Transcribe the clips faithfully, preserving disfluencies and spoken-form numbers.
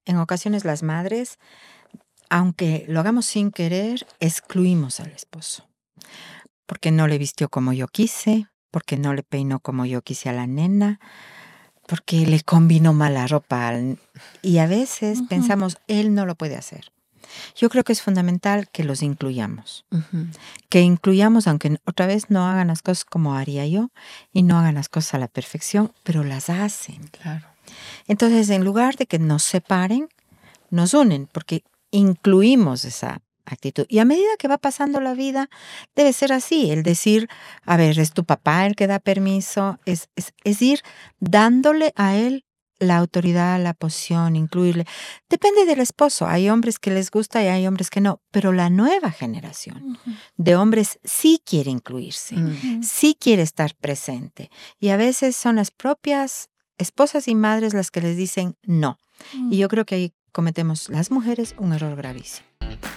en ocasiones las madres, aunque lo hagamos sin querer, excluimos al esposo. Porque no le vistió como yo quise, porque no le peinó como yo quise a la nena, porque le combinó mal la ropa. Al... Y a veces uh-huh. pensamos, él no lo puede hacer. Yo creo que es fundamental que los incluyamos. Uh-huh. Que incluyamos, aunque otra vez no hagan las cosas como haría yo, y no hagan las cosas a la perfección, pero las hacen. Claro. Entonces, en lugar de que nos separen, nos unen, porque incluimos esa actitud. Y a medida que va pasando la vida, debe ser así, el decir, a ver, es tu papá el que da permiso, es, es, es ir dándole a él la autoridad, la posición, incluirle. Depende del esposo, hay hombres que les gusta y hay hombres que no, pero la nueva generación uh-huh. de hombres sí quiere incluirse, uh-huh. sí quiere estar presente. Y a veces son las propias esposas y madres las que les dicen no. Uh-huh. Y yo creo que ahí cometemos las mujeres un error gravísimo.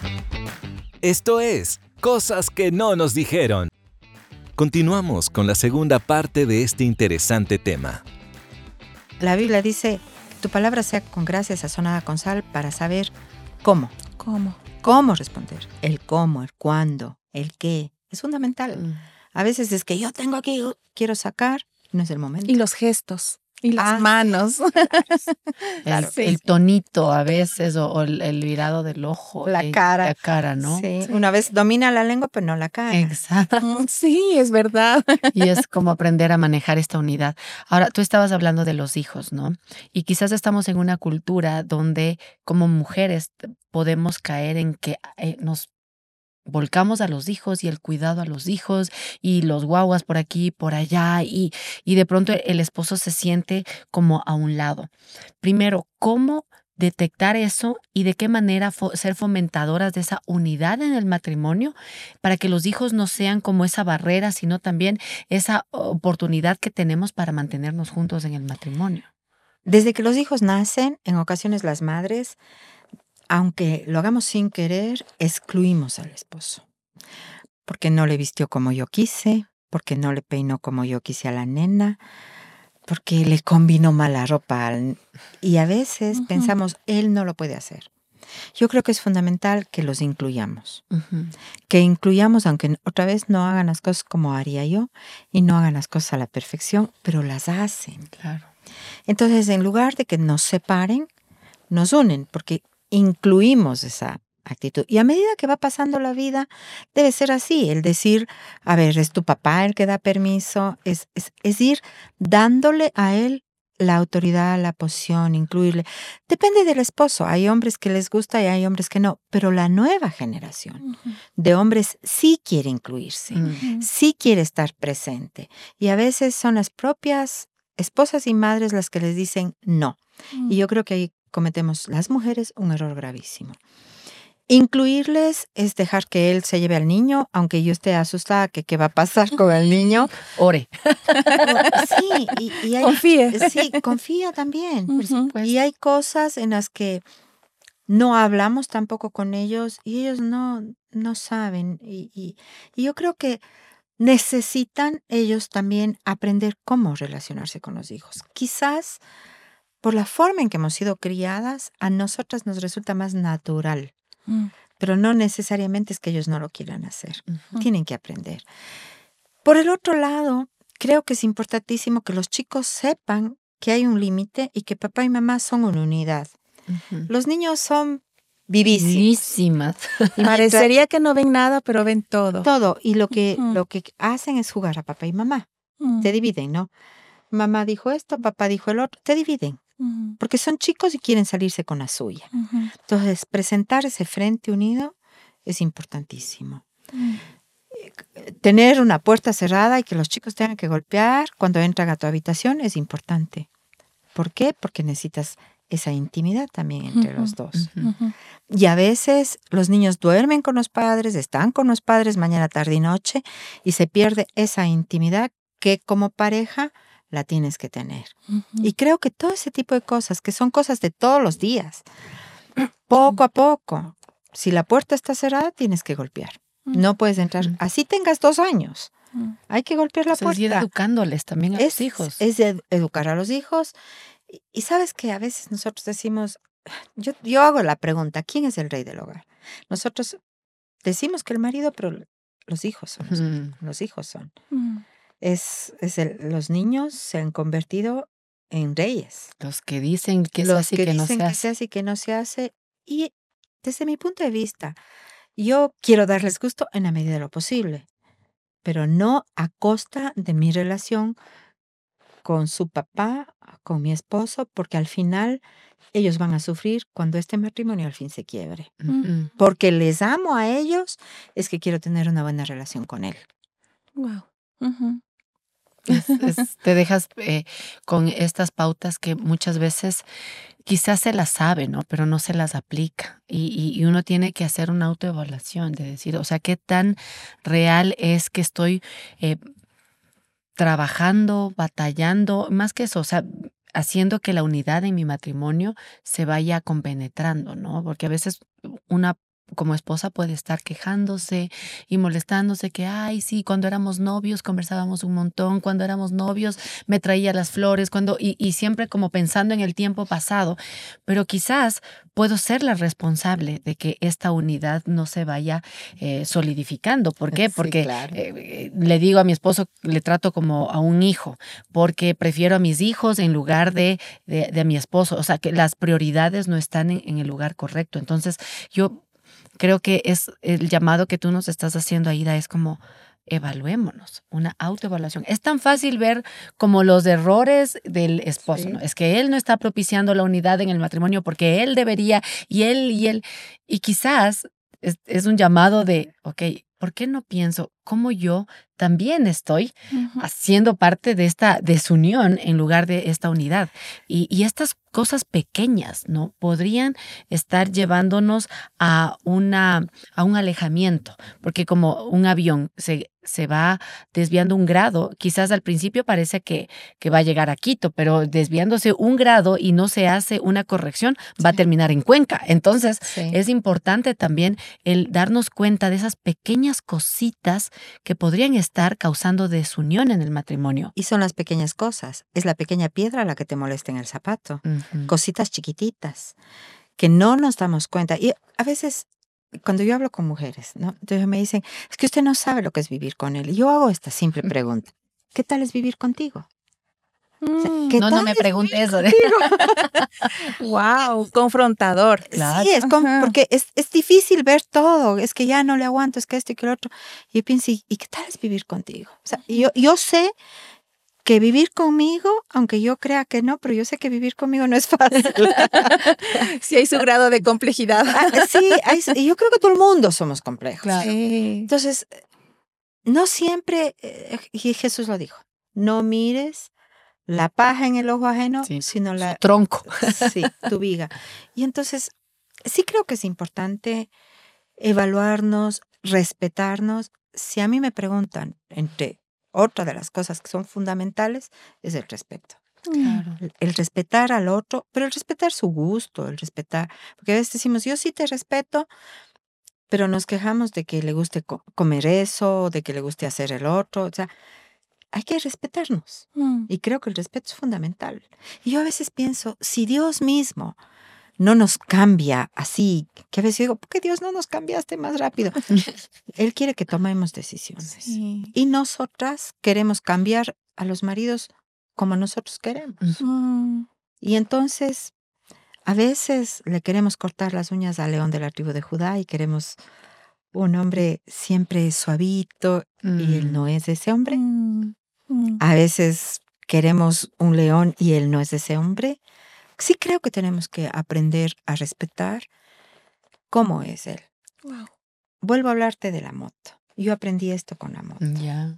Esto es Cosas que no nos dijeron. Continuamos con la segunda parte de este interesante tema. La Biblia dice, tu palabra sea con gracia sazonada con sal para saber cómo. ¿Cómo? Cómo responder. El cómo, el cuándo, el qué. Es fundamental. Mm. A veces es que yo tengo aquí, quiero sacar, no es el momento. Y los gestos. Y las ah, manos. Claro, el, el tonito a veces, o, o el, el virado del ojo. La cara. La cara, ¿no? Sí. sí. Una vez domina la lengua, pero no la cara. Exacto. Sí, es verdad. Y es como aprender a manejar esta unidad. Ahora, tú estabas hablando de los hijos, ¿no? Y quizás estamos en una cultura donde como mujeres podemos caer en que eh, nos volcamos a los hijos y el cuidado a los hijos y los guaguas por aquí, por allá y, y de pronto el esposo se siente como a un lado. Primero, ¿cómo detectar eso y de qué manera fo- ser fomentadoras de esa unidad en el matrimonio para que los hijos no sean como esa barrera, sino también esa oportunidad que tenemos para mantenernos juntos en el matrimonio? Desde que los hijos nacen, en ocasiones las madres, aunque lo hagamos sin querer, excluimos al esposo. Porque no le vistió como yo quise, porque no le peinó como yo quise a la nena, porque le combinó mal la ropa. Al... Y a veces uh-huh. pensamos, él no lo puede hacer. Yo creo que es fundamental que los incluyamos. Uh-huh. Que incluyamos, aunque otra vez no hagan las cosas como haría yo, y no hagan las cosas a la perfección, pero las hacen. Claro. Entonces, en lugar de que nos separen, nos unen, porque incluimos esa actitud. Y a medida que va pasando la vida, debe ser así, el decir, a ver, es tu papá el que da permiso, es, es, es ir dándole a él la autoridad, la posición, incluirle. Depende del esposo, hay hombres que les gusta y hay hombres que no, pero la nueva generación uh-huh. de hombres sí quiere incluirse, uh-huh. sí quiere estar presente. Y a veces son las propias esposas y madres las que les dicen no. Uh-huh. Y yo creo que ahí cometemos las mujeres un error gravísimo. Incluirles es dejar que él se lleve al niño, aunque yo esté asustada que qué va a pasar con el niño. Ore. Sí, y, y hay, confía. Sí, confía también. Uh-huh. Y hay cosas en las que no hablamos tampoco con ellos y ellos no, no saben. Y, y, y yo creo que necesitan ellos también aprender cómo relacionarse con los hijos. Quizás por la forma en que hemos sido criadas, a nosotras nos resulta más natural. Mm. Pero no necesariamente es que ellos no lo quieran hacer. Uh-huh. Tienen que aprender. Por el otro lado, creo que es importantísimo que los chicos sepan que hay un límite y que papá y mamá son una unidad. Uh-huh. Los niños son vivísimos. Vivísimas. Parecería que no ven nada, pero ven todo. Todo. Y lo que, uh-huh. lo que hacen es jugar a papá y mamá. Uh-huh. Te dividen, ¿no? Mamá dijo esto, papá dijo el otro. Te dividen. Uh-huh. Porque son chicos y quieren salirse con la suya. Uh-huh. Entonces, presentar ese frente unido es importantísimo. Uh-huh. Tener una puerta cerrada y que los chicos tengan que golpear cuando entran a tu habitación es importante. ¿Por qué? Porque necesitas esa intimidad también entre uh-huh. los dos. Uh-huh. Y a veces los niños duermen con los padres, están con los padres mañana, tarde y noche y se pierde esa intimidad que como pareja la tienes que tener. Uh-huh. Y creo que todo ese tipo de cosas, que son cosas de todos los días, poco a poco, si la puerta está cerrada, tienes que golpear. Uh-huh. No puedes entrar, uh-huh. así tengas dos años. Uh-huh. Hay que golpear la Entonces, puerta. Ir educándoles también a es, los hijos. Es ed- educar a los hijos. Y, y sabes que a veces nosotros decimos, yo, yo hago la pregunta, ¿quién es el rey del hogar? Nosotros decimos que el marido, pero los hijos son, los, Mm. los hijos son. Mm. Es, es el, los niños se han convertido en reyes. Los que dicen que se Los hace y que que no dicen se que hace. se hace y que no se hace. Y desde mi punto de vista, yo quiero darles gusto en la medida de lo posible, pero no a costa de mi relación con su papá, con mi esposo, porque al final ellos van a sufrir cuando este matrimonio al fin se quiebre. Ujú. Porque les amo a ellos, es que quiero tener una buena relación con él. Wow. Ujú. Es- es- te dejas eh, con estas pautas que muchas veces quizás se las sabe, ¿no? Pero no se las aplica. Y, y- y uno tiene que hacer una autoevaluación de decir, o sea, qué tan real es que estoy eh, trabajando, batallando, más que eso, o sea, haciendo que la unidad en mi matrimonio se vaya compenetrando, ¿no? Porque a veces una como esposa puede estar quejándose y molestándose que, ay, sí, cuando éramos novios conversábamos un montón, cuando éramos novios me traía las flores, cuando, y, y siempre como pensando en el tiempo pasado, pero quizás puedo ser la responsable de que esta unidad no se vaya eh, solidificando. ¿Por qué? Sí, Porque claro. eh, eh, le digo a mi esposo, le trato como a un hijo, porque prefiero a mis hijos en lugar de, de, de a mi esposo. O sea, que las prioridades no están en, en el lugar correcto. Entonces, yo creo que es el llamado que tú nos estás haciendo, Aida, es como evaluémonos, una autoevaluación. Es tan fácil ver como los errores del esposo, Sí. ¿no? Es que él no está propiciando la unidad en el matrimonio porque él debería y él y él. Y quizás es, es un llamado de, ok, ¿por qué no pienso cómo yo también estoy Ujú. haciendo parte de esta desunión en lugar de esta unidad? Y, y estas cosas pequeñas, ¿no? Podrían estar llevándonos a, una, a un alejamiento, porque como un avión se, se va desviando un grado, quizás al principio parece que, que va a llegar a Quito, pero desviándose un grado y no se hace una corrección, va a terminar en Cuenca. Entonces, Sí. es importante también el darnos cuenta de esas pequeñas cositas que podrían estar causando desunión en el matrimonio. Y son las pequeñas cosas. Es la pequeña piedra la que te molesta en el zapato. Ujú. Cositas chiquititas que no nos damos cuenta. Y a veces, cuando yo hablo con mujeres, ¿no? Entonces me dicen, es que usted no sabe lo que es vivir con él. Y yo hago esta simple pregunta. ¿Qué tal es vivir contigo? O sea, Mm. ¿qué No, no tal me es pregunte vivir eso. contigo? Wow, confrontador. Claro. Sí, es con- Ajá. porque es, es difícil ver todo. Es que ya no le aguanto, es que esto y que lo otro. Y yo pienso, ¿y, y qué tal es vivir contigo? O sea, yo, yo sé que vivir conmigo, aunque yo crea que no, pero yo sé que vivir conmigo no es fácil. Sí hay su grado de complejidad. Ah, sí, hay- y yo creo que todo el mundo somos complejos. Claro. Sí. Entonces, no siempre, eh, y Jesús lo dijo, no mires la paja en el ojo ajeno, Sí, sino su la, tronco. sí, tu viga. Y entonces, sí creo que es importante evaluarnos, respetarnos. Si a mí me preguntan, entre otra de las cosas que son fundamentales, es el respeto. Claro. El, el respetar al otro, pero el respetar su gusto, el respetar, porque a veces decimos, yo sí te respeto, pero nos quejamos de que le guste co- comer eso, de que le guste hacer el otro, o sea, hay que respetarnos. Mm. Y creo que el respeto es fundamental. Y yo a veces pienso, si Dios mismo no nos cambia así, que a veces digo, ¿por qué Dios no nos cambiaste más rápido? Él quiere que tomemos decisiones. Sí. Y nosotras queremos cambiar a los maridos como nosotros queremos. Mm. Y entonces, a veces le queremos cortar las uñas al león de la tribu de Judá y queremos un hombre siempre suavito y él no es ese hombre. Mm. Mm. A veces queremos un león y él no es ese hombre. Sí creo que tenemos que aprender a respetar cómo es él. Wow. Vuelvo a hablarte de la moto. Yo aprendí esto con la moto. Ya.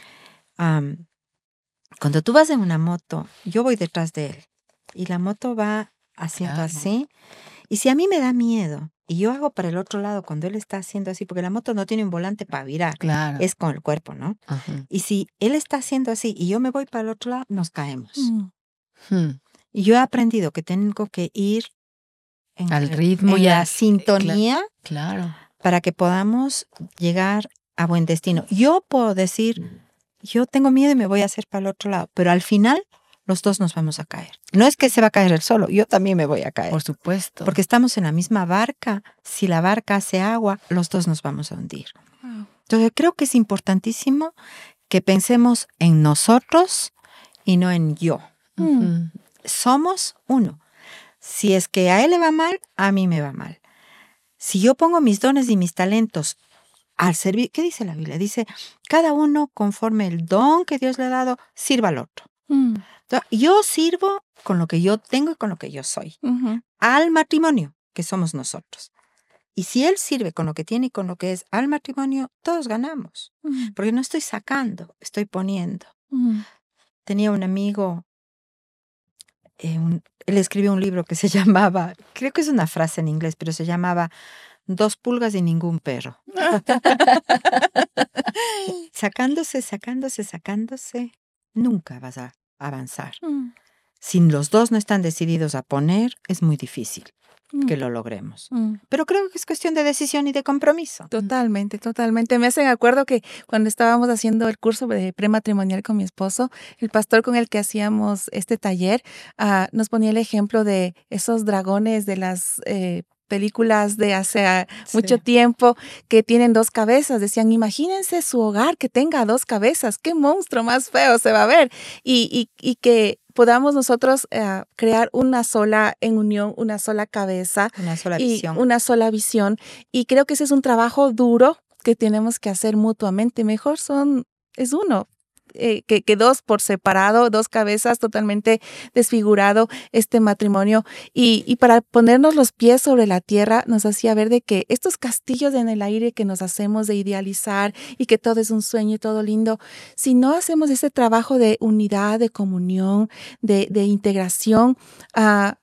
Am, cuando tú vas en una moto, yo voy detrás de él y la moto va haciendo Claro. así. Y si a mí me da miedo y yo hago para el otro lado cuando él está haciendo así, porque la moto no tiene un volante para virar, Claro. es con el cuerpo, ¿no? Ajá. Y si él está haciendo así y yo me voy para el otro lado, nos caemos. Mm. Hmm. Y yo he aprendido que tengo que ir en, Al el- ritmo en y la al- sintonía Claro. para que podamos llegar a buen destino. Yo puedo decir, yo tengo miedo y me voy a hacer para el otro lado, pero al final los dos nos vamos a caer. No es que se va a caer él solo, yo también me voy a caer. Por supuesto. Porque estamos en la misma barca. Si la barca hace agua, los dos nos vamos a hundir. Wow. Entonces creo que es importantísimo que pensemos en nosotros y no en yo. Uh-huh. Somos uno. Si es que a él le va mal, a mí me va mal. Si yo pongo mis dones y mis talentos al servir, ¿qué dice la Biblia? Dice, cada uno conforme el don que Dios le ha dado, sirva al otro. Mm. Entonces, yo sirvo con lo que yo tengo y con lo que yo soy. Uh-huh. Al matrimonio, que somos nosotros. Y si él sirve con lo que tiene y con lo que es al matrimonio, todos ganamos. Uh-huh. Porque no estoy sacando, estoy poniendo. Uh-huh. Tenía un amigo, eh, un, él escribió un libro que se llamaba, creo que es una frase en inglés, pero se llamaba Dos pulgas y ningún perro. Sacándose, sacándose, sacándose, nunca vas a avanzar. Mm. Si los dos no están decididos a poner, es muy difícil mm. que lo logremos. Mm. Pero creo que es cuestión de decisión y de compromiso. Totalmente, totalmente. Me hacen acuerdo que cuando estábamos haciendo el curso de prematrimonial con mi esposo, el pastor con el que hacíamos este taller uh, nos ponía el ejemplo de esos dragones de las Eh, películas de hace sí. mucho tiempo que tienen dos cabezas. Decían, imagínense su hogar que tenga dos cabezas. ¡Qué monstruo más feo se va a ver! Y, y, y que podamos nosotros uh, crear una sola en unión, una sola cabeza. Una sola y visión. Una sola visión. Y creo que ese es un trabajo duro que tenemos que hacer mutuamente. Mejor son, es uno. Eh, que, que dos por separado, dos cabezas, totalmente desfigurado este matrimonio. Y, y para ponernos los pies sobre la tierra, nos hacía ver de que estos castillos en el aire que nos hacemos de idealizar y que todo es un sueño y todo lindo, si no hacemos ese trabajo de unidad, de comunión, de, de integración, uh,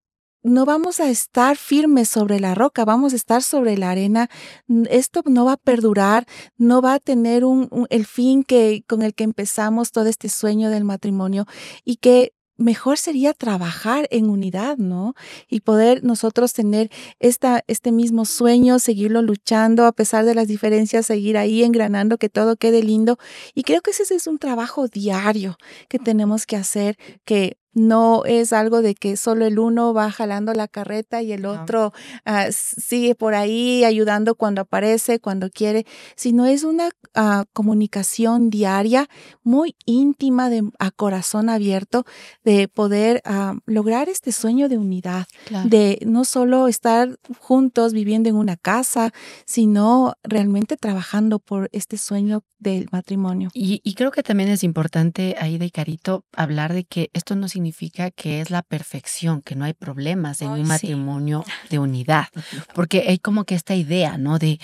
no vamos a estar firmes sobre la roca, vamos a estar sobre la arena. Esto no va a perdurar, no va a tener un, un, el fin que, con el que empezamos todo este sueño del matrimonio, y que mejor sería trabajar en unidad, ¿no? Y poder nosotros tener esta, este mismo sueño, seguirlo luchando a pesar de las diferencias, seguir ahí engranando, que todo quede lindo. Y creo que ese es un trabajo diario que tenemos que hacer, que no es algo de que solo el uno va jalando la carreta y el otro uh, sigue por ahí ayudando cuando aparece, cuando quiere, sino es una uh, comunicación diaria muy íntima, de, a corazón abierto, de poder uh, lograr este sueño de unidad, claro. De no solo estar juntos viviendo en una casa, sino realmente trabajando por este sueño del matrimonio. Y, y creo que también es importante, Aida y Carito, hablar de que esto no significa que es la perfección, que no hay problemas en Ay, un matrimonio sí. de unidad, porque hay como que esta idea, ¿no? De,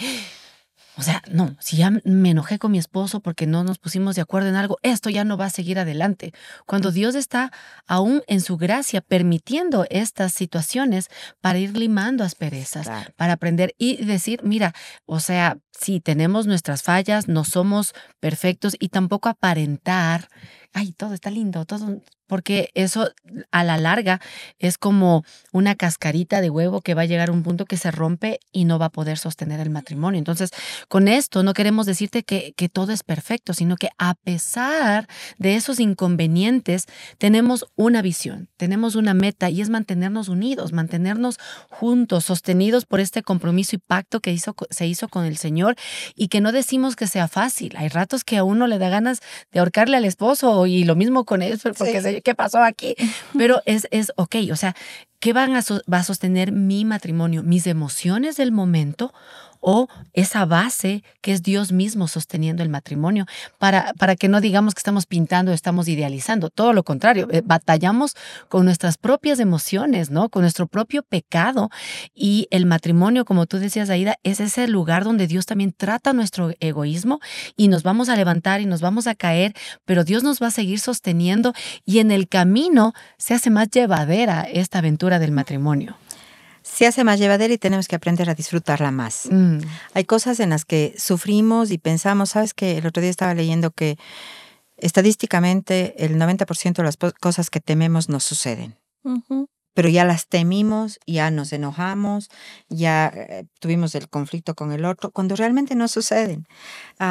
o sea, no, si ya me enojé con mi esposo porque no nos pusimos de acuerdo en algo, esto ya no va a seguir adelante. Cuando Dios está aún en su gracia permitiendo estas situaciones para ir limando asperezas, claro. Para aprender y decir, mira, o sea, sí, tenemos nuestras fallas, no somos perfectos, y tampoco aparentar, ay, todo está lindo, todo, porque eso a la larga es como una cascarita de huevo que va a llegar a un punto que se rompe y no va a poder sostener el matrimonio. Entonces, con esto no queremos decirte que, que todo es perfecto, sino que a pesar de esos inconvenientes, tenemos una visión, tenemos una meta, y es mantenernos unidos, mantenernos juntos, sostenidos por este compromiso y pacto que hizo, se hizo con el Señor, y que no decimos que sea fácil. Hay ratos que a uno le da ganas de ahorcarle al esposo, y lo mismo con él, porque sí. ¿Qué pasó aquí? Pero es, es ok, o sea, ¿qué van a, va a sostener mi matrimonio? ¿Mis emociones del momento o esa base que es Dios mismo sosteniendo el matrimonio? Para, para que no digamos que estamos pintando, estamos idealizando. Todo lo contrario, eh, batallamos con nuestras propias emociones, ¿no? Con nuestro propio pecado. Y el matrimonio, como tú decías, Aida, es ese lugar donde Dios también trata nuestro egoísmo, y nos vamos a levantar y nos vamos a caer, pero Dios nos va a seguir sosteniendo, y en el camino se hace más llevadera esta aventura del matrimonio. Se hace más llevadera y tenemos que aprender a disfrutarla más. Mm. Hay cosas en las que sufrimos y pensamos, ¿sabes qué? El otro día estaba leyendo que estadísticamente el noventa por ciento de las cosas que tememos nos suceden. Uh-huh. Pero ya las temimos, ya nos enojamos, ya eh, tuvimos el conflicto con el otro, cuando realmente no suceden. Uh,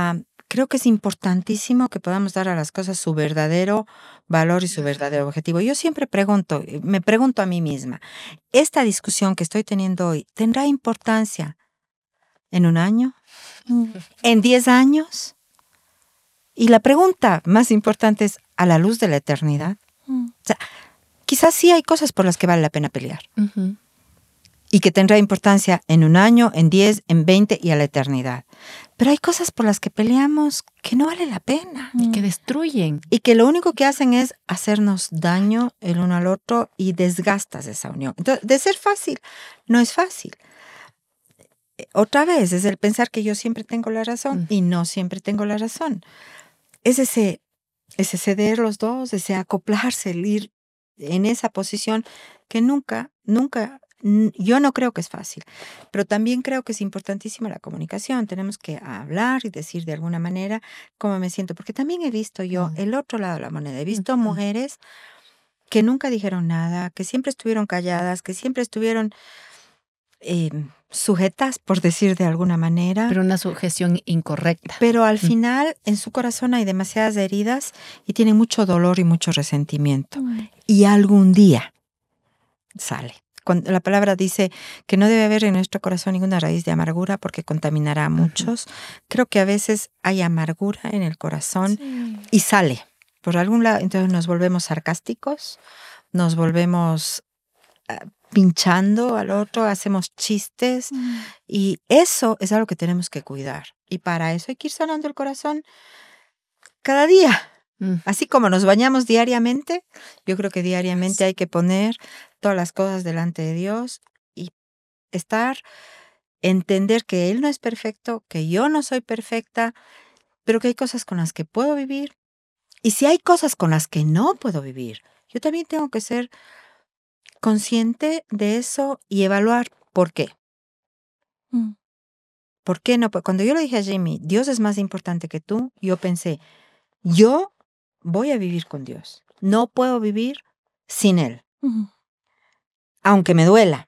creo que es importantísimo que podamos dar a las cosas su verdadero valor y su verdadero objetivo. Yo siempre pregunto, me pregunto a mí misma, ¿esta discusión que estoy teniendo hoy tendrá importancia en un año? ¿En diez años? Y la pregunta más importante es, ¿a la luz de la eternidad? O sea, quizás sí hay cosas por las que vale la pena pelear. Uh-huh. Y que tendrá importancia en un año, en diez, en veinte y a la eternidad. Pero hay cosas por las que peleamos que no vale la pena. Y que destruyen. Y que lo único que hacen es hacernos daño el uno al otro y desgastas esa unión. Entonces, de ser fácil, no es fácil. Otra vez, es el pensar que yo siempre tengo la razón mm. y no siempre tengo la razón. Es ese, ese ceder los dos, ese acoplarse, el ir en esa posición que nunca, nunca... Yo no creo que es fácil, pero también creo que es importantísima la comunicación. Tenemos que hablar y decir de alguna manera cómo me siento, porque también he visto yo el otro lado de la moneda. He visto mujeres que nunca dijeron nada, que siempre estuvieron calladas, que siempre estuvieron eh, sujetas, por decir de alguna manera. Pero una sujeción incorrecta. Pero al final en su corazón hay demasiadas heridas y tienen mucho dolor y mucho resentimiento. Y algún día sale. Cuando la palabra dice que no debe haber en nuestro corazón ninguna raíz de amargura porque contaminará a muchos. Uh-huh. Creo que a veces hay amargura en el corazón sí. y sale por algún lado. Entonces nos volvemos sarcásticos, nos volvemos uh, pinchando al otro, hacemos chistes uh-huh. y eso es algo que tenemos que cuidar. Y para eso hay que ir sanando el corazón cada día. Así como nos bañamos diariamente, yo creo que diariamente hay que poner todas las cosas delante de Dios y estar, entender que Él no es perfecto, que yo no soy perfecta, pero que hay cosas con las que puedo vivir. Y si hay cosas con las que no puedo vivir, yo también tengo que ser consciente de eso y evaluar por qué. Mm. ¿Por qué no? Cuando yo le dije a Jimmy, Dios es más importante que tú, yo pensé, yo voy a vivir con Dios. No puedo vivir sin Él. Uh-huh. Aunque me duela,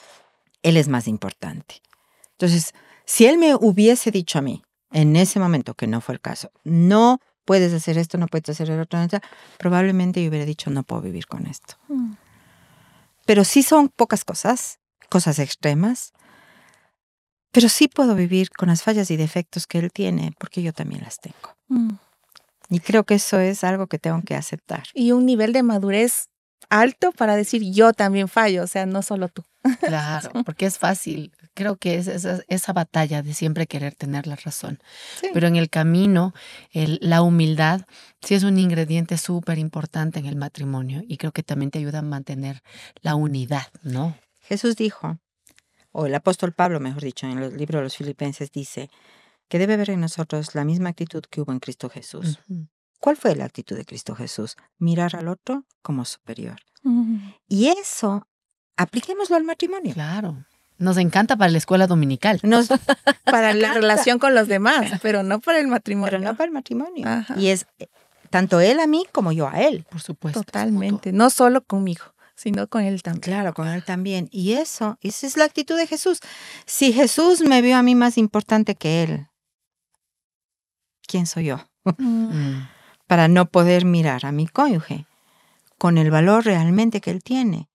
Él es más importante. Entonces, si Él me hubiese dicho a mí, en ese momento, que no fue el caso, no puedes hacer esto, no puedes hacer el otro, probablemente yo hubiera dicho, no puedo vivir con esto. Uh-huh. Pero sí son pocas cosas, cosas extremas, pero sí puedo vivir con las fallas y defectos que Él tiene, porque yo también las tengo. Uh-huh. Y creo que eso es algo que tengo que aceptar. Y un nivel de madurez alto para decir yo también fallo, o sea, no solo tú. Claro, porque es fácil. Creo que es esa, esa batalla de siempre querer tener la razón. Sí. Pero en el camino, el, la humildad sí es un ingrediente súper importante en el matrimonio y creo que también te ayuda a mantener la unidad, ¿no? Jesús dijo, o el apóstol Pablo, mejor dicho, en el libro de los Filipenses dice, que debe haber en nosotros la misma actitud que hubo en Cristo Jesús. Uh-huh. ¿Cuál fue la actitud de Cristo Jesús? Mirar al otro como superior. Uh-huh. Y eso, apliquémoslo al matrimonio. Claro. Nos encanta para la escuela dominical. Nos, para la relación con los demás, pero no para el matrimonio. Pero no para el matrimonio. Ajá. Y es tanto él a mí como yo a él. Por supuesto. Totalmente. No solo conmigo, sino con él también. Claro, con él también. Y eso, esa es la actitud de Jesús. Si Jesús me vio a mí más importante que él, ¿quién soy yo? Mm. Para no poder mirar a mi cónyuge con el valor realmente que él tiene.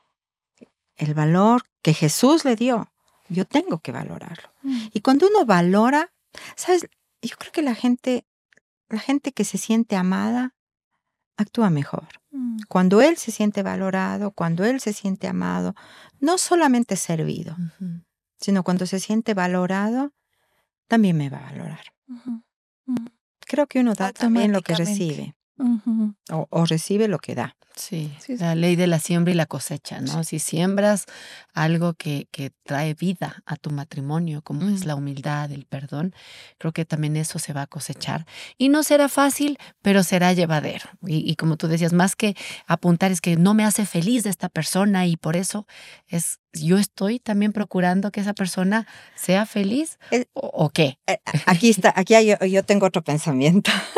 El valor que Jesús le dio. Yo tengo que valorarlo. Mm. Y cuando uno valora, ¿sabes? Yo creo que la gente, la gente que se siente amada, actúa mejor. Mm. Cuando él se siente valorado, cuando él se siente amado, no solamente servido, uh-huh. sino cuando se siente valorado, también me va a valorar. Uh-huh. Creo que uno da también lo que recibe. Uh-huh. o, o recibe lo que da. Sí, sí, sí, la ley de la siembra y la cosecha, ¿no? Si siembras algo que, que trae vida a tu matrimonio, como mm. es la humildad, el perdón, creo que también eso se va a cosechar. Y no será fácil, pero será llevadero. Y, y como tú decías, más que apuntar es que no me hace feliz de esta persona y por eso es yo estoy también procurando que esa persona sea feliz, eh, ¿o, o qué? Eh, aquí está, aquí hay, yo tengo otro pensamiento.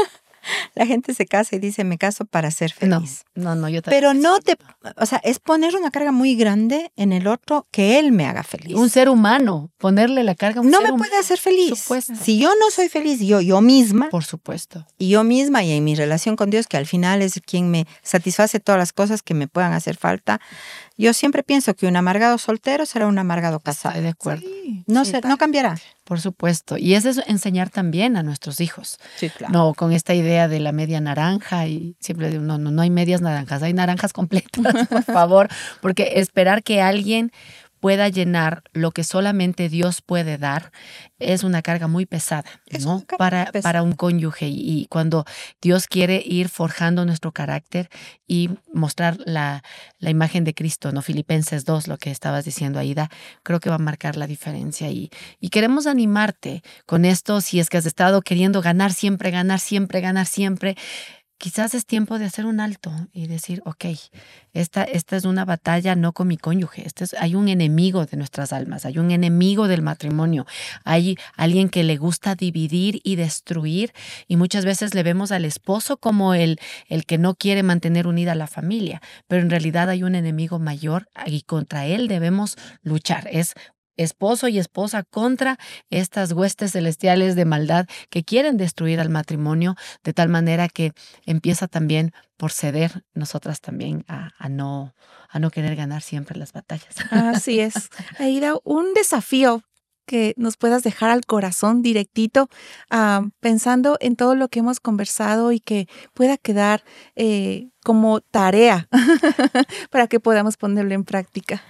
La gente se casa y dice, me caso para ser feliz. No, no, no yo también. Pero no te, o sea, es poner una carga muy grande en el otro que él me haga feliz. Un ser humano, ponerle la carga a un no ser me humano. puede hacer feliz. Por supuesto. Si yo no soy feliz, yo, yo misma. Por supuesto. Y yo misma y en mi relación con Dios, que al final es quien me satisface todas las cosas que me puedan hacer falta. Yo siempre pienso que un amargado soltero será un amargado casado. Estoy de acuerdo. Sí, No, sí, se, no cambiará. Por supuesto. Y es eso, enseñar también a nuestros hijos. Sí, claro. No, con esta idea de la media naranja y siempre digo, no, no, no hay medias naranjas, hay naranjas completas, por favor, porque esperar que alguien pueda llenar lo que solamente Dios puede dar es una carga muy pesada, Es ¿no? una carga Para, pesada. para un cónyuge. Y cuando Dios quiere ir forjando nuestro carácter y mostrar la, la imagen de Cristo, ¿no? Filipenses dos, lo que estabas diciendo, Aida, creo que va a marcar la diferencia. Y, y queremos animarte con esto, si es que has estado queriendo ganar siempre, ganar siempre, ganar siempre. Quizás es tiempo de hacer un alto y decir, ok, esta, esta es una batalla no con mi cónyuge, este es, hay un enemigo de nuestras almas, hay un enemigo del matrimonio, hay alguien que le gusta dividir y destruir y muchas veces le vemos al esposo como el, el que no quiere mantener unida a la familia, pero en realidad hay un enemigo mayor y contra él debemos luchar, es esposo y esposa contra estas huestes celestiales de maldad que quieren destruir al matrimonio, de tal manera que empieza también por ceder nosotras también a, a, no, a no querer ganar siempre las batallas. Así es. Aida, un desafío que nos puedas dejar al corazón directito, uh, pensando en todo lo que hemos conversado y que pueda quedar eh, como tarea para que podamos ponerlo en práctica.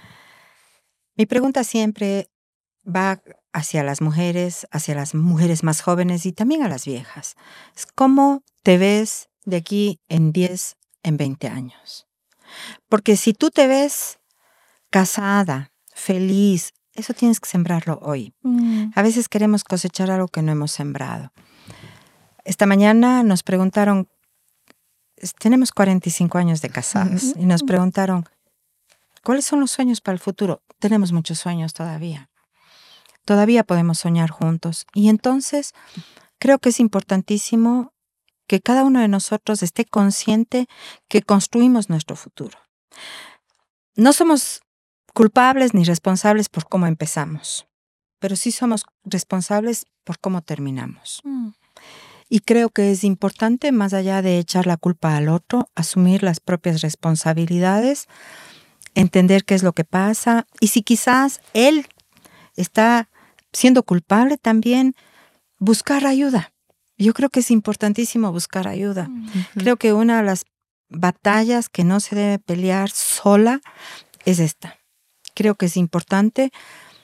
Mi pregunta siempre va hacia las mujeres, hacia las mujeres más jóvenes y también a las viejas. Es ¿cómo te ves de aquí en diez, en veinte años? Porque si tú te ves casada, feliz, eso tienes que sembrarlo hoy. Mm. A veces queremos cosechar algo que no hemos sembrado. Esta mañana nos preguntaron, tenemos cuarenta y cinco años de casados, uh-huh. y nos preguntaron, ¿cuáles son los sueños para el futuro? Tenemos muchos sueños todavía. Todavía podemos soñar juntos. Y entonces creo que es importantísimo que cada uno de nosotros esté consciente que construimos nuestro futuro. No somos culpables ni responsables por cómo empezamos, pero sí somos responsables por cómo terminamos. Mm. Y creo que es importante, más allá de echar la culpa al otro, asumir las propias responsabilidades, entender qué es lo que pasa y si quizás él está siendo culpable también, buscar ayuda. Yo creo que es importantísimo buscar ayuda. Uh-huh. Creo que una de las batallas que no se debe pelear sola es esta. Creo que es importante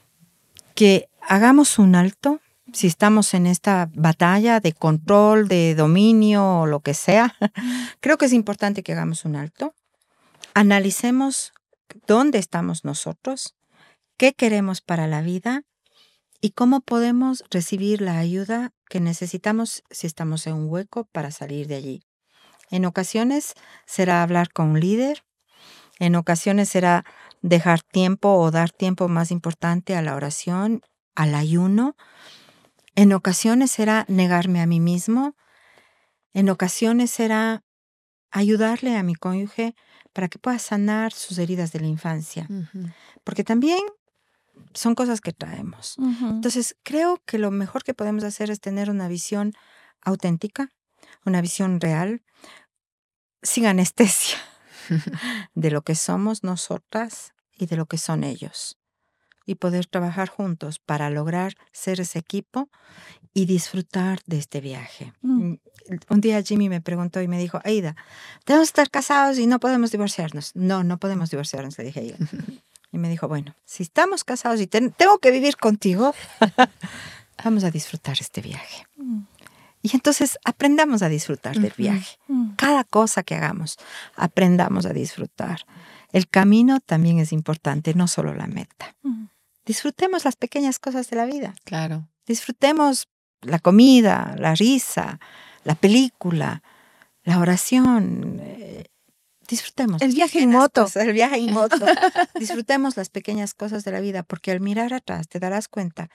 que hagamos un alto si estamos en esta batalla de control, de dominio o lo que sea. Creo que es importante que hagamos un alto. Analicemos dónde estamos nosotros, qué queremos para la vida y cómo podemos recibir la ayuda que necesitamos si estamos en un hueco para salir de allí. En ocasiones será hablar con un líder, en ocasiones será dejar tiempo o dar tiempo más importante a la oración, al ayuno, en ocasiones será negarme a mí mismo, en ocasiones será ayudarle a mi cónyuge para que pueda sanar sus heridas de la infancia, uh-huh. porque también son cosas que traemos. Uh-huh. Entonces, creo que lo mejor que podemos hacer es tener una visión auténtica, una visión real, sin anestesia, de lo que somos nosotras y de lo que son ellos. Y poder trabajar juntos para lograr ser ese equipo y disfrutar de este viaje. Mm. Un día Jimmy me preguntó y me dijo, Aida, tenemos que estar casados y no podemos divorciarnos. No, no podemos divorciarnos, le dije a ella. Y me dijo, bueno, si estamos casados y ten- tengo que vivir contigo, vamos a disfrutar este viaje. Mm. Y entonces aprendamos a disfrutar del viaje. Mm. Cada cosa que hagamos, aprendamos a disfrutar. El camino también es importante, no solo la meta. Mm. Disfrutemos las pequeñas cosas de la vida. Claro. Disfrutemos la comida, la risa, la película, la oración. Eh, disfrutemos. El viaje en moto. Cosas, el viaje en moto. Disfrutemos las pequeñas cosas de la vida, porque al mirar atrás te darás cuenta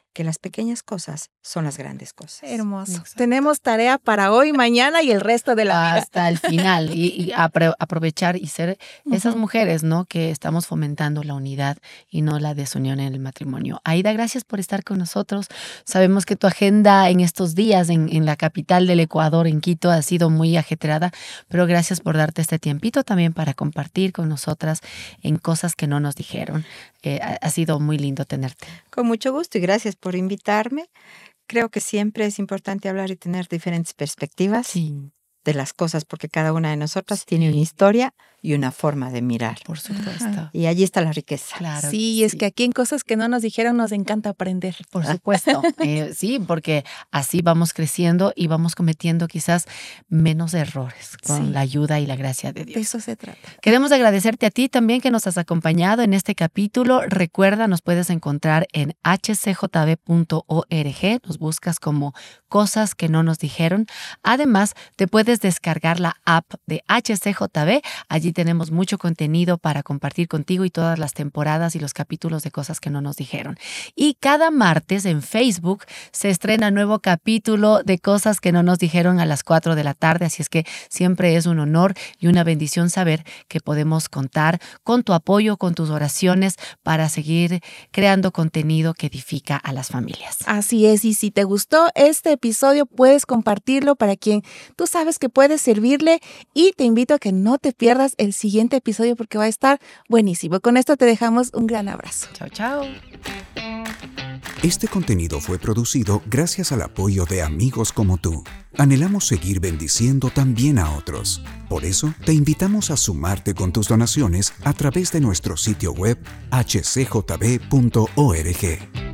que las pequeñas cosas son las grandes cosas. Hermoso. Exacto. Tenemos tarea para hoy, mañana y el resto de la vida. Hasta el final y, y apro- aprovechar y ser esas Ujú. mujeres, ¿no? Que estamos fomentando la unidad y no la desunión en el matrimonio. Aida, gracias por estar con nosotros. Sabemos que tu agenda en estos días en, en la capital del Ecuador, en Quito, ha sido muy ajetreada, pero gracias por darte este tiempito también para compartir con nosotras en cosas que no nos dijeron. Eh, ha, ha sido muy lindo tenerte. Con mucho gusto y gracias por invitarme. Creo que siempre es importante hablar y tener diferentes perspectivas Sí, de las cosas, porque cada una de nosotras tiene una historia y una forma de mirar. por supuesto. Ajá. Y allí está la riqueza. Claro. Sí, es que aquí en cosas que no nos dijeron nos encanta aprender. Por supuesto, eh, sí, porque así vamos creciendo y vamos cometiendo quizás menos errores con Sí. la ayuda y la gracia de De Dios. eso se trata. Queremos agradecerte a ti también que nos has acompañado en este capítulo. Recuerda, nos puedes encontrar en h c j b punto org, nos buscas como Cosas que no nos dijeron. Además, te puedes descargar la app de H C J B. Allí tenemos mucho contenido para compartir contigo y todas las temporadas y los capítulos de Cosas que no nos dijeron. Y cada martes en Facebook se estrena nuevo capítulo de Cosas que no nos dijeron a las cuatro de la tarde. Así es que siempre es un honor y una bendición saber que podemos contar con tu apoyo, con tus oraciones para seguir creando contenido que edifica a las familias. Así es, y si te gustó este episodio, puedes compartirlo para quien tú sabes que puedes servirle, y te invito a que no te pierdas el siguiente episodio porque va a estar buenísimo. Con esto te dejamos un gran abrazo. Chao, chao. Este contenido fue producido gracias al apoyo de amigos como tú. Anhelamos seguir bendiciendo también a otros. Por eso, te invitamos a sumarte con tus donaciones a través de nuestro sitio web h c j b punto org.